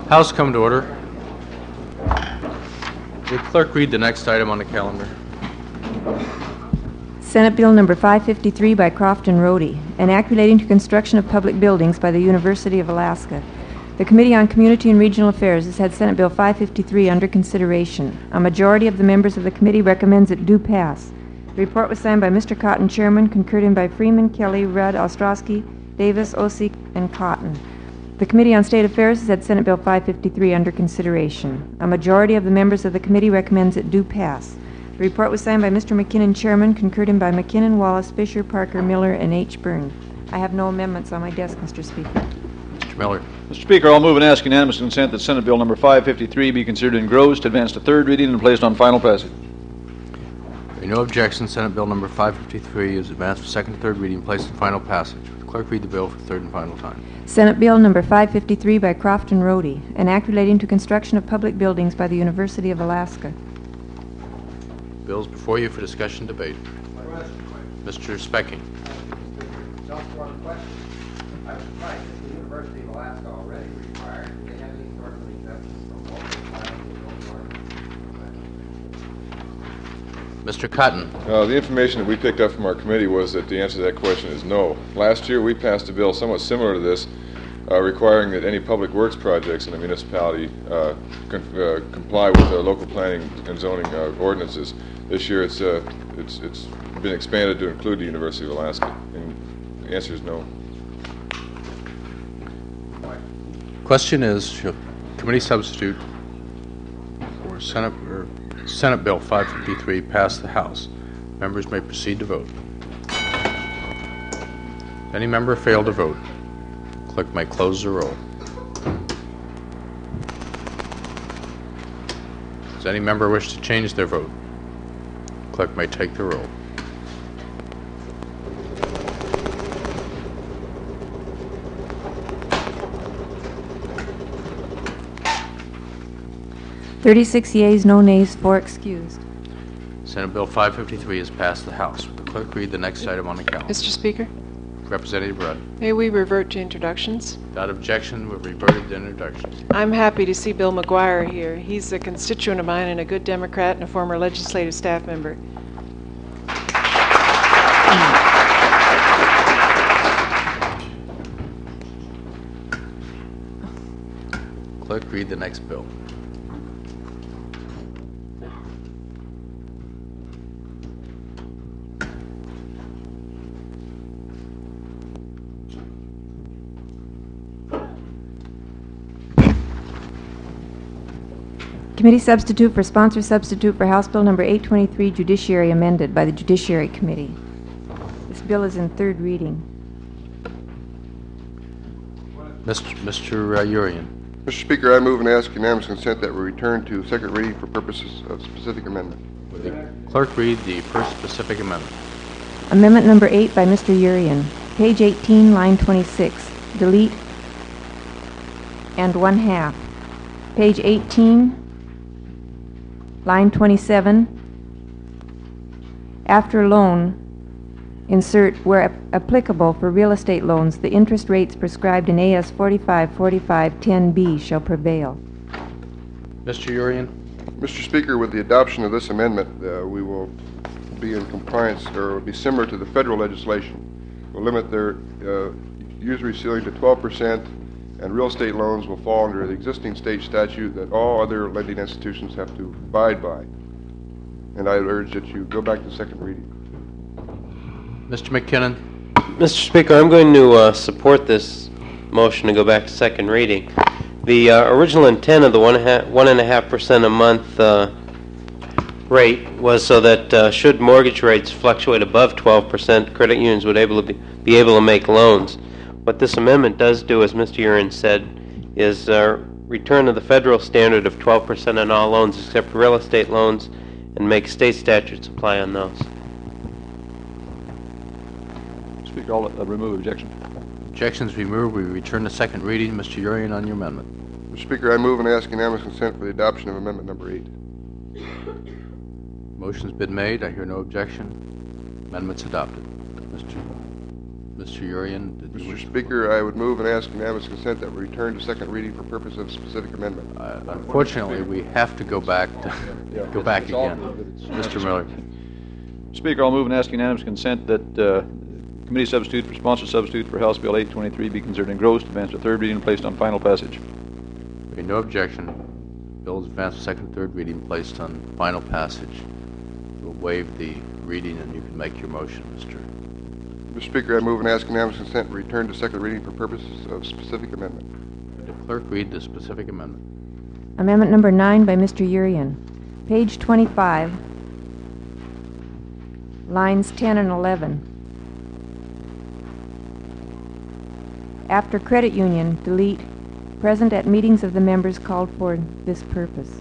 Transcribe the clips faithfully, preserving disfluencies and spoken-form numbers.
House come to order. Will the clerk read the next item on the calendar? Senate Bill number five fifty-three by Croft and Rhodey, an act relating to construction of public buildings by the University of Alaska. The Committee on Community and Regional Affairs has had Senate Bill five fifty-three under consideration. A majority of the members of the committee recommends it do pass. The report was signed by Mister Cotton, Chairman, concurred in by Freeman, Kelly, Rudd, Ostrowski, Davis, Osik, and Cotton. The Committee on State Affairs has had Senate Bill five fifty-three under consideration. A majority of the members of the committee recommends it do pass. The report was signed by Mister McKinnon, Chairman, concurred in by McKinnon, Wallace, Fisher, Parker, Miller, and H. Byrne. I have no amendments on my desk, Mister Speaker. Mister Miller. Mister Speaker, I'll move and ask unanimous consent that Senate Bill number five fifty-three be considered engrossed, advanced to third reading, and placed on final passage. Hearing no objection, Senate Bill number five fifty-three is advanced for second and third reading, placed on final passage. Will the clerk read the bill for third and final time? Senate Bill number five fifty-three by Croft and Rhodey, an act relating to construction of public buildings by the University of Alaska. Bills before you for discussion and debate. Mister Specking. Just one question. I was surprised that the University of Alaska already required. Do they have any sort of exemptions from local planning and Mister Cotton. Uh, the information that we picked up from our committee was that the answer to that question is no. Last year we passed a bill somewhat similar to this, uh, requiring that any public works projects in the municipality uh, con uh, comply with uh, local planning and zoning uh, ordinances. This year it's, uh, it's, it's been expanded to include the University of Alaska, and the answer is no. Question is, should committee substitute for Senate or Senate Bill five fifty-three pass the House? Members may proceed to vote. If any member failed to vote, clerk may close the roll. Does any member wish to change their vote? Clerk may take the roll. thirty-six yeas, no nays, four excused. Senate Bill five fifty-three has passed the House. Will the clerk read the next item on the calendar? Mister Speaker, Representative Rudd. may we revert to introductions? Without objection, we've reverted to introductions. I'm happy to see Bill McGuire here. He's a constituent of mine and a good Democrat and a former legislative staff member. Clerk, read the next bill. Committee substitute for sponsor substitute for House Bill number eight twenty-three, Judiciary amended by the Judiciary Committee. This bill is in third reading. Mister Mister Uh, Urian. Mister Speaker, I move and ask unanimous consent that we return to second reading for purposes of specific amendment. Will the clerk read the first specific amendment? Amendment number eight by Mister Urian. Page eighteen, line twenty-six. Delete and one half. Page eighteen, line twenty-seven. After loan, insert where ap applicable for real estate loans, the interest rates prescribed in A S forty-five forty-five ten B shall prevail. Mister Urian. Mister Speaker, with the adoption of this amendment, uh, we will be in compliance, or will be similar to the federal legislation. We'll limit their uh, usury ceiling to twelve percent, and real estate loans will fall under the existing state statute that all other lending institutions have to abide by. And I urge that you go back to second reading. Mister McKinnon. Mister Speaker, I'm going to uh, support this motion to go back to second reading. The uh, original intent of the one, ha one and a half percent a month uh, rate was so that uh, should mortgage rates fluctuate above twelve percent, credit unions would able to be, be able to make loans. What this amendment does do, as Mister Urian said, is uh, return to the federal standard of twelve percent on all loans except for real estate loans and make state statutes apply on those. Speaker, I'll uh, remove objection. Objections removed. We return to second reading. Mister Urian, on your amendment. Mister Speaker, I move and ask unanimous consent for the adoption of amendment number eight. Motion's been made. I hear no objection. Amendment's adopted. Mister Mister Urian? did you Mister wish to- Speaker, I would move and ask unanimous consent that we return to second reading for purpose of specific amendment. Uh, Unfortunately, we have to go back to, go back It's all again. good, but it's Mister Miller. Speaker, I'll move and ask unanimous consent that uh, committee substitute for sponsor substitute for House Bill eight twenty-three be considered engrossed, advanced to third reading, and placed on final passage. Hearing no objection, bill is advanced to second, third reading, placed on final passage. We'll waive the reading, and you can make your motion, Mister Mister Speaker, I move and ask unanimous consent to return to second reading for purposes of specific amendment. The clerk read the specific amendment. Amendment number nine by Mister Urian. Page twenty-five, lines ten and eleven. After credit union, delete present at meetings of the members called for this purpose.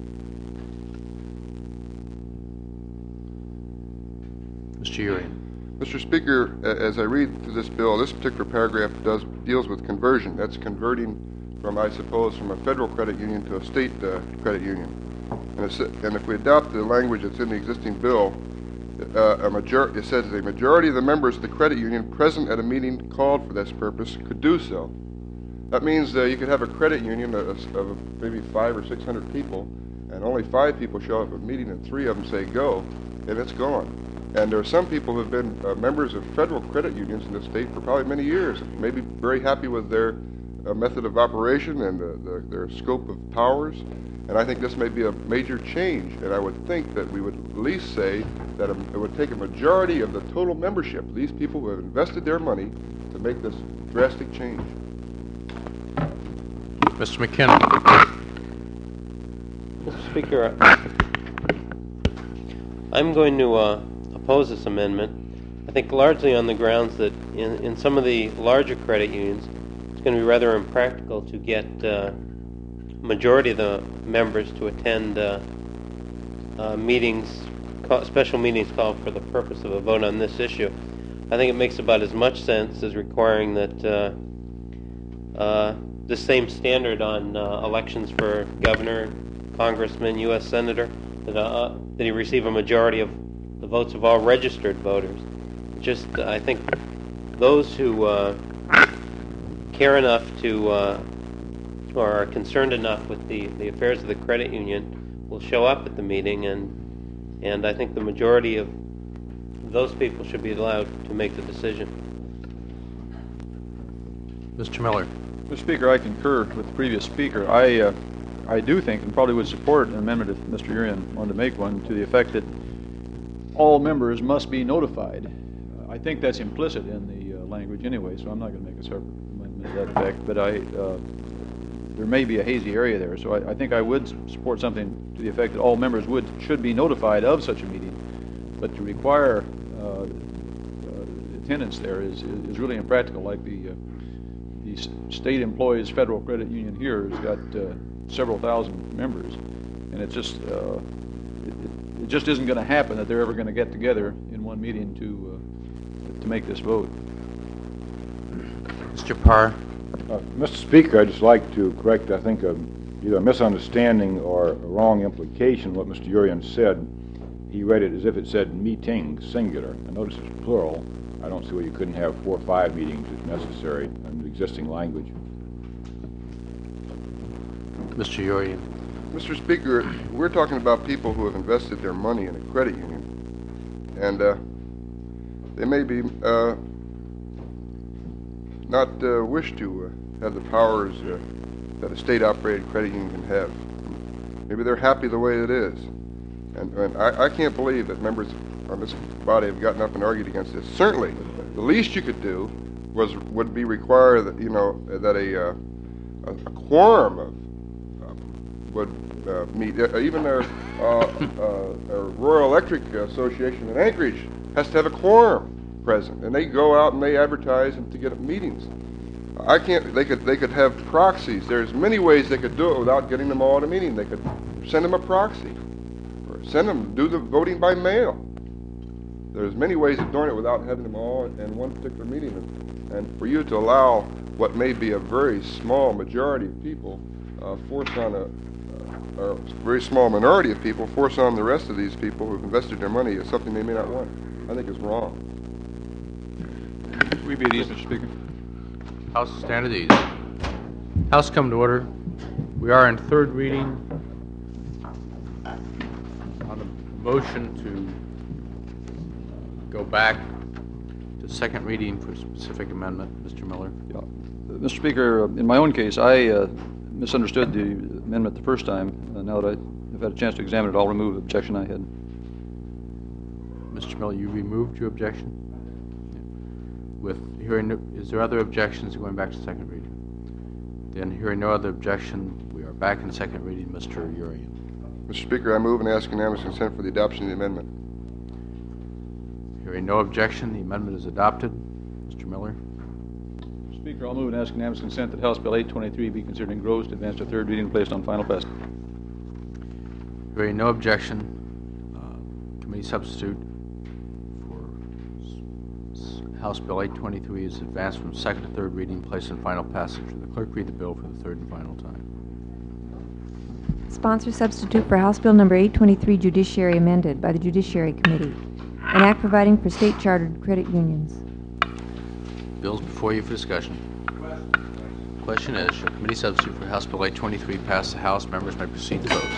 Mister Urian. Mister Speaker, a- as I read through this bill, this particular paragraph does deals with conversion. That's converting from, I suppose, from a federal credit union to a state uh, credit union. And, it's, and if we adopt the language that's in the existing bill, uh, a major- it says a majority of the members of the credit union present at a meeting called for this purpose could do so. That means uh, you could have a credit union of, of maybe five or six hundred people, and only five people show up at a meeting, and three of them say go, and it's gone. And there are some people who have been uh, members of federal credit unions in the state for probably many years, maybe very happy with their uh, method of operation and uh, the, their scope of powers. And I think this may be a major change, and I would think that we would at least say that a, it would take a majority of the total membership, these people who have invested their money, to make this drastic change. Mister McKinnon. Mister Speaker, I'm going to uh, oppose this amendment. I think largely on the grounds that in, in some of the larger credit unions, it's going to be rather impractical to get uh, majority of the members to attend uh, uh, meetings, call, special meetings called for the purpose of a vote on this issue. I think it makes about as much sense as requiring that uh, uh, the same standard on uh, elections for governor, congressman, U S senator, that, uh, that he receive a majority of the votes of all registered voters. Just, uh, I think those who uh, care enough to, uh, or are concerned enough with the, the affairs of the credit union will show up at the meeting, and, and I think the majority of those people should be allowed to make the decision. Mister Miller. Mister Speaker, I concur with the previous speaker. I, uh, I do think, and probably would support an amendment if Mister Urian wanted to make one, to the effect that all members must be notified. Uh, I think that's implicit in the uh, language anyway, so I'm not going to make a separate amendment to that effect, but I, uh, there may be a hazy area there, so I, I think I would support something to the effect that all members would should be notified of such a meeting, but to require uh, uh, attendance there is, is, is really impractical, like the uh, The state employees federal credit union here has got uh, several thousand members, and it just uh, it, it just isn't going to happen that they're ever going to get together in one meeting to uh, to make this vote. Mister Parr. Uh, Mister Speaker, I'd just like to correct, I think, a, either a misunderstanding or a wrong implication of what Mister Urian said. He read it as if it said meetings, singular. I notice it's plural. I don't see why you couldn't have four or five meetings if necessary under existing language. Mister Urian. Mister Speaker, we're talking about people who have invested their money in a credit union. And uh, they may be uh, not uh, wish to uh, have the powers uh, that a state-operated credit union can have. Maybe they're happy the way it is. And, and I, I can't believe that members on this body have gotten up and argued against this. Certainly, the least you could do was would be require that you know that a uh, a, a quorum of uh, would uh, meet. Uh, even a, uh, uh, a Royal Electric Association in Anchorage has to have a quorum present, and they go out and they advertise and to get meetings. I can't. They could. They could have proxies. There's many ways they could do it without getting them all at a meeting. They could send them a proxy, or send them do the voting by mail. There's many ways of doing it without having them all in one particular meeting. And, and for you to allow what may be a very small majority of people uh, force on a, uh, or a very small minority of people force on the rest of these people who've invested their money is something they may not want. I think is wrong. We We be at ease, Mister Speaker. House will stand at ease. House come to order. We are in third reading on a motion to go back to second reading for a specific amendment. Mister Miller. Yeah. Uh, Mister Speaker, in my own case, I uh, misunderstood the amendment the first time. Uh, now that I've had a chance to examine it, I'll remove the objection I had. Mister Miller, you removed your objection? With hearing, no, is there other objections going back to second reading? Then hearing no other objection, we are back in second reading. Mister Urian. Mister Speaker, I move and ask unanimous consent for the adoption of the amendment. Hearing no objection, the amendment is adopted. Mister Miller. Mister Speaker, I'll move and ask unanimous consent that House Bill eight twenty-three be considered engrossed, advanced to third reading, and placed on final passage. Hearing no objection, uh, committee substitute for s- House Bill eight twenty-three is advanced from second to third reading, placed on final passage. Will the clerk read the bill for the third and final time? Sponsor substitute for House Bill Number eight twenty-three, Judiciary amended by the Judiciary Committee. An act providing for state chartered credit unions. Bills before you for discussion. Question is, shall committee substitute for House Bill eight twenty-three pass the House? Members may proceed to vote.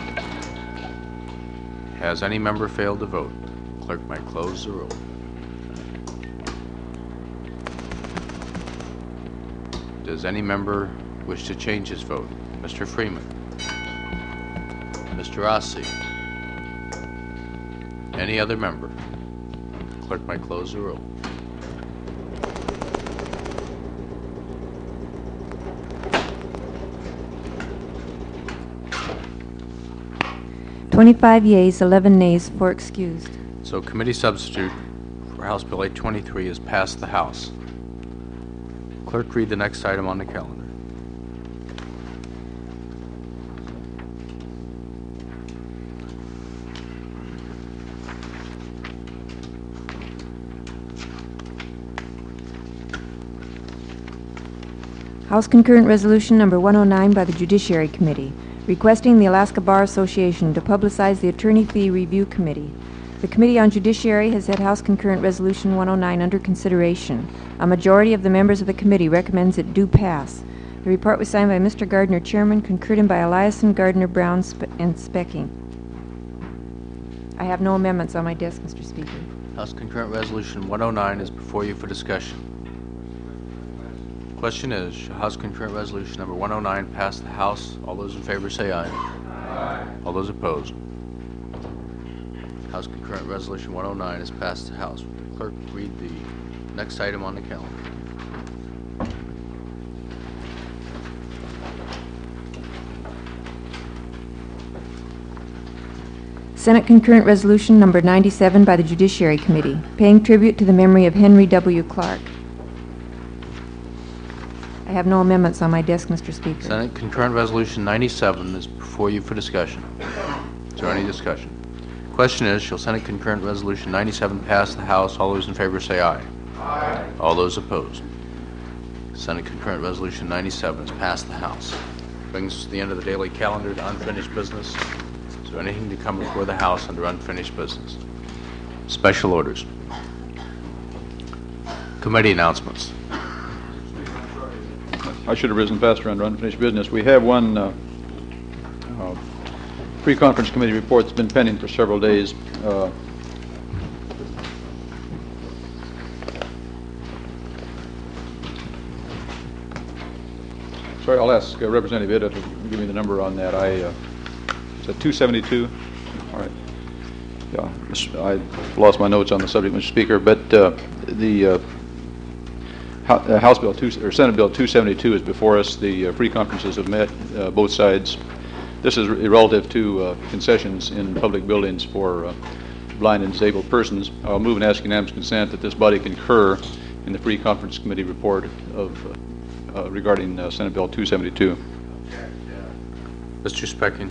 Has any member failed to vote? Clerk might close the roll. Does any member wish to change his vote? Mister Freeman. Mister Rossi. Any other member? Clerk might close the roll. twenty-five yeas, eleven nays, four excused. So committee substitute for House Bill eight twenty-three is passed the House. Clerk, read the next item on the calendar. House Concurrent Resolution Number one oh nine by the Judiciary Committee, requesting the Alaska Bar Association to publicize the Attorney Fee Review Committee. The Committee on Judiciary has had House Concurrent Resolution one oh nine under consideration. A majority of the members of the committee recommends it do pass. The report was signed by Mister Gardner, Chairman, concurred in by Eliason, Gardner, Brown, Spe- and Specking. I have no amendments on my desk, Mister Speaker. House Concurrent Resolution one oh nine is before you for discussion. Question is, shall House Concurrent Resolution Number one oh nine pass the House? All those in favor say aye. Aye. All those opposed? House Concurrent Resolution one oh nine is passed the House. Will the clerk read the next item on the calendar? Senate Concurrent Resolution Number ninety-seven by the Judiciary Committee, paying tribute to the memory of Henry W. Clark. I have no amendments on my desk, Mister Speaker. Senate Concurrent Resolution ninety-seven is before you for discussion. Is there any discussion? Question is, shall Senate Concurrent Resolution ninety-seven pass the House? All those in favor say aye. Aye. All those opposed? Senate Concurrent Resolution ninety-seven is passed the House. Brings us to the end of the daily calendar to unfinished business. Is there anything to come before the House under unfinished business? Special orders. Committee announcements. I should have risen faster under unfinished business. We have one uh, uh, pre-conference committee report that's been pending for several days. Uh, sorry, I'll ask uh, Representative Ida to give me the number on that. I uh, is that two seventy-two? All right. Yeah, I lost my notes on the subject, Mister Speaker, but uh, the uh, House Bill two, or Senate Bill two seventy-two is before us. The uh, pre-conferences have met, uh, both sides. This is re- relative to uh, concessions in public buildings for uh, blind and disabled persons. I'll move and ask unanimous consent that this body concur in the pre-conference committee report of uh, uh, regarding uh, Senate Bill two seventy-two. Mister Specking.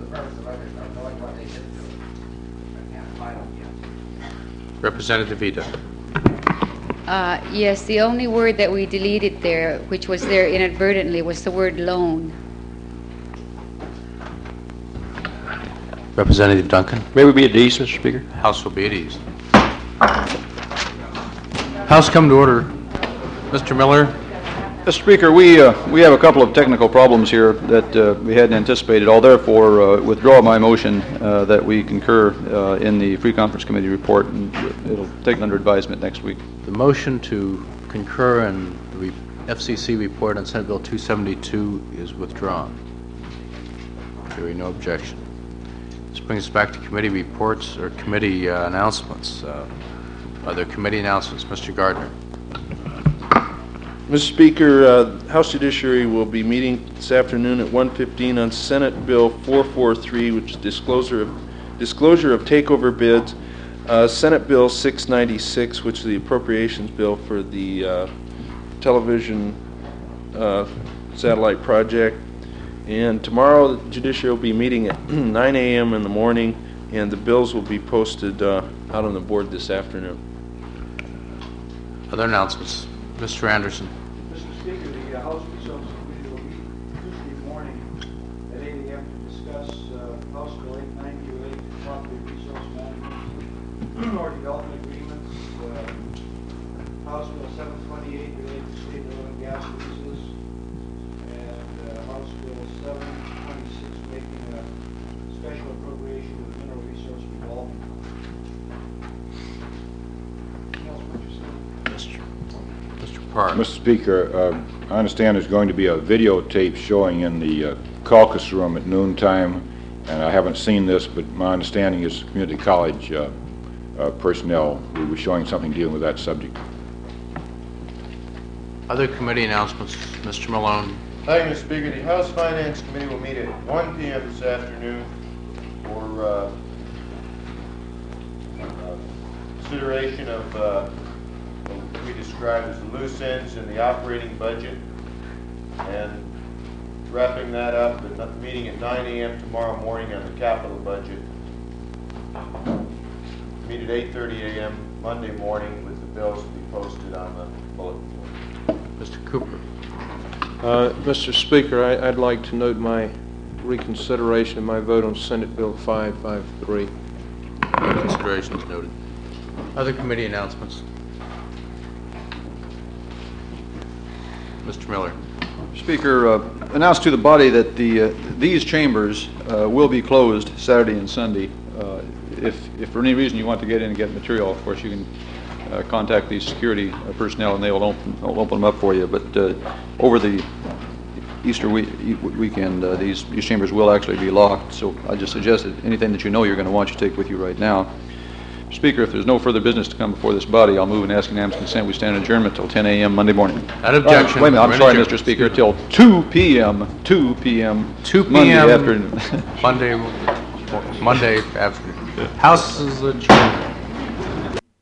Representative Ida. Uh, yes, the only word that we deleted there, which was there inadvertently, was the word loan. Representative Duncan. May we be at ease, Mister Speaker? House will be at ease. House come to order. Mister Miller? Mister Speaker, we, uh, we have a couple of technical problems here that uh, we hadn't anticipated. I'll therefore uh, withdraw my motion uh, that we concur uh, in the Free Conference Committee report, and it'll take under advisement next week. The motion to concur in the F C C report on Senate Bill two seventy-two is withdrawn. Hearing no objection. This brings us back to committee reports or committee uh, announcements. Uh, are there committee announcements? Mister Gardner. Mister Speaker, uh, House Judiciary will be meeting this afternoon at one fifteen on Senate Bill four forty-three, which is disclosure of, disclosure of takeover bids, uh, Senate Bill six ninety-six, which is the appropriations bill for the uh, television uh, satellite project. And tomorrow, the Judiciary will be meeting at nine A M in the morning, and the bills will be posted uh, out on the board this afternoon. Other announcements? Mister Anderson. Mister Speaker, the uh, House Resources Committee will meet Tuesday morning at eight A M to discuss uh, House Bill eight ninety related to property resource management or development agreements, uh, House Bill seven twenty-eight related to state oil and gas leases, and uh, House Bill seven twenty-six making a special appropriation of the mineral resource revolving fund. Anything else, Mister Mister Park. Mister Speaker, uh, I understand there's going to be a videotape showing in the uh, caucus room at noontime, and I haven't seen this, but my understanding is community college uh, uh, personnel will be showing something dealing with that subject. Other committee announcements? Mister Malone. Thank you, Mister Speaker. The House Finance Committee will meet at one P M this afternoon for uh, uh, consideration of uh, what we describe as the loose ends in the operating budget, and wrapping that up at the meeting at nine A M tomorrow morning on the capital budget. Meet at eight thirty A M Monday morning with the bills to be posted on the bulletin board. Mister Cooper. Uh, Mister Speaker, I, I'd like to note my reconsideration of my vote on Senate Bill five fifty-three. Consideration is noted. Other committee announcements? Mister Miller. Speaker, uh, announced to the body that the uh, these chambers uh, will be closed Saturday and Sunday. Uh, if, if for any reason you want to get in and get material, of course you can uh, contact the security uh, personnel and they will open, will open them up for you. But uh, over the Easter week, weekend, uh, these, these chambers will actually be locked. So I just suggest that anything that you know you're going to want you take with you right now. Speaker, if there's no further business to come before this body, I'll move and ask unanimous consent. We stand adjournment till ten A M Monday morning. Without objection. Uh, wait a minute, I'm We're sorry, adjourned. Mister Speaker, till two P M two P M two P Monday M afternoon. Monday, Monday afternoon. House is adjourned.